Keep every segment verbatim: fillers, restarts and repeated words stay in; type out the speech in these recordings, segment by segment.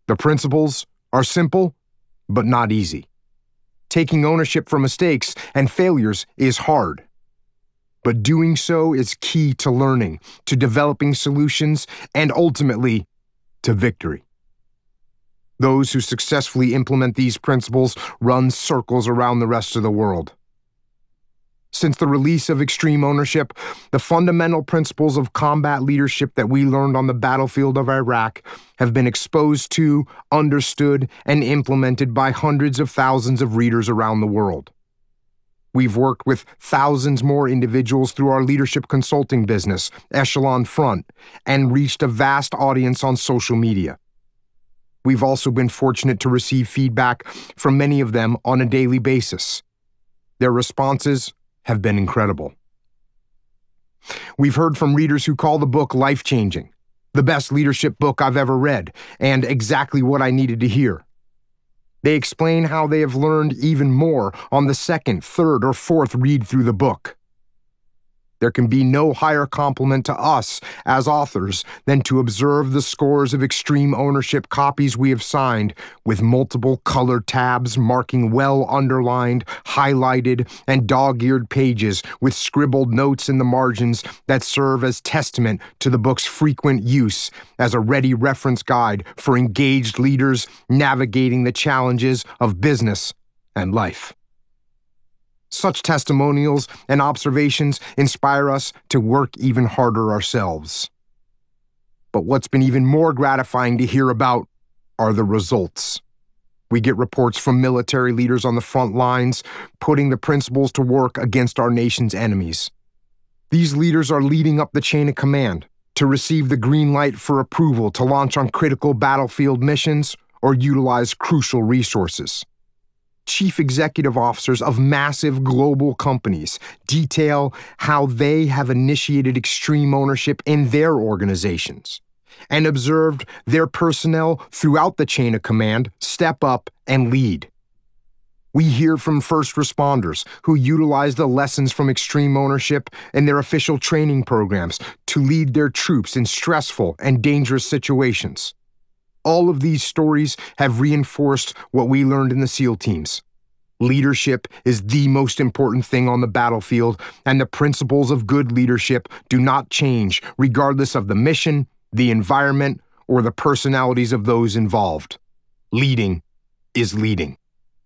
The principles are simple, but not easy. Taking ownership for mistakes and failures is hard. But doing so is key to learning, to developing solutions, and ultimately, to victory. Those who successfully implement these principles run circles around the rest of the world. Since the release of Extreme Ownership, the fundamental principles of combat leadership that we learned on the battlefield of Iraq have been exposed to, understood, and implemented by hundreds of thousands of readers around the world. We've worked with thousands more individuals through our leadership consulting business, Echelon Front, and reached a vast audience on social media. We've also been fortunate to receive feedback from many of them on a daily basis. Their responses have been incredible. We've heard from readers who call the book life-changing, the best leadership book I've ever read, and exactly what I needed to hear. They explain how they have learned even more on the second, third, or fourth read through the book. There can be no higher compliment to us as authors than to observe the scores of Extreme Ownership copies we have signed with multiple colored tabs marking well underlined, highlighted, and dog-eared pages with scribbled notes in the margins that serve as testament to the book's frequent use as a ready reference guide for engaged leaders navigating the challenges of business and life. Such testimonials and observations inspire us to work even harder ourselves. But what's been even more gratifying to hear about are the results. We get reports from military leaders on the front lines, putting the principles to work against our nation's enemies. These leaders are leading up the chain of command to receive the green light for approval to launch on critical battlefield missions or utilize crucial resources. Chief executive officers of massive global companies detail how they have initiated extreme ownership in their organizations and observed their personnel throughout the chain of command step up and lead. We hear from first responders who utilize the lessons from extreme ownership in their official training programs to lead their troops in stressful and dangerous situations. All of these stories have reinforced what we learned in the SEAL teams. Leadership is the most important thing on the battlefield, and the principles of good leadership do not change regardless of the mission, the environment, or the personalities of those involved. Leading is leading.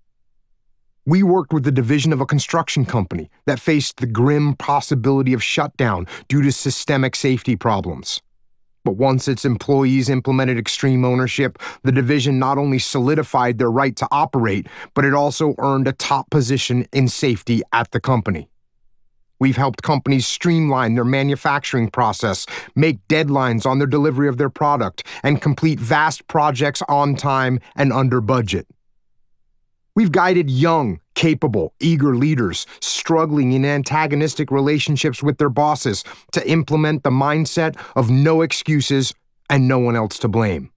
We worked with the division of a construction company that faced the grim possibility of shutdown due to systemic safety problems. But once its employees implemented extreme ownership, the division not only solidified their right to operate, but it also earned a top position in safety at the company. We've helped companies streamline their manufacturing process, make deadlines on their delivery of their product, and complete vast projects on time and under budget. We've guided young, capable, eager leaders struggling in antagonistic relationships with their bosses to implement the mindset of no excuses and no one else to blame.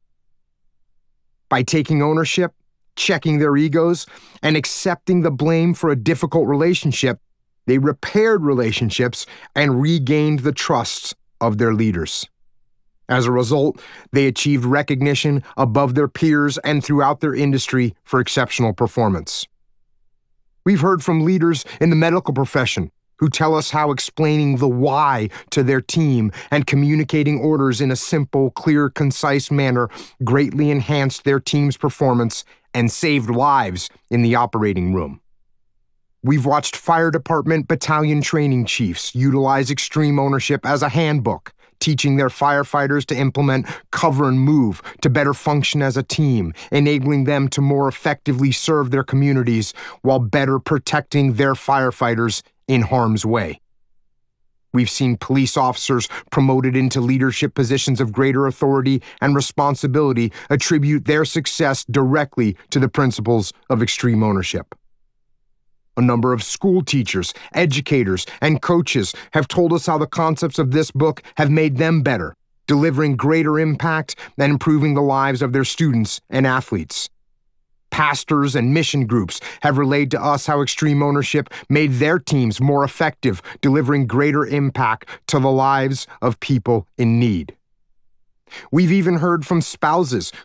By taking ownership, checking their egos, and accepting the blame for a difficult relationship, they repaired relationships and regained the trust of their leaders. As a result, they achieved recognition above their peers and throughout their industry for exceptional performance. We've heard from leaders in the medical profession who tell us how explaining the why to their team and communicating orders in a simple, clear, concise manner greatly enhanced their team's performance and saved lives in the operating room. We've watched fire department battalion training chiefs utilize extreme ownership as a handbook, teaching their firefighters to implement cover and move to better function as a team, enabling them to more effectively serve their communities while better protecting their firefighters in harm's way. We've seen police officers promoted into leadership positions of greater authority and responsibility attribute their success directly to the principles of extreme ownership. A number of school teachers, educators, and coaches have told us how the concepts of this book have made them better, delivering greater impact and improving the lives of their students and athletes. Pastors and mission groups have relayed to us how extreme ownership made their teams more effective, delivering greater impact to the lives of people in need. We've even heard from spouses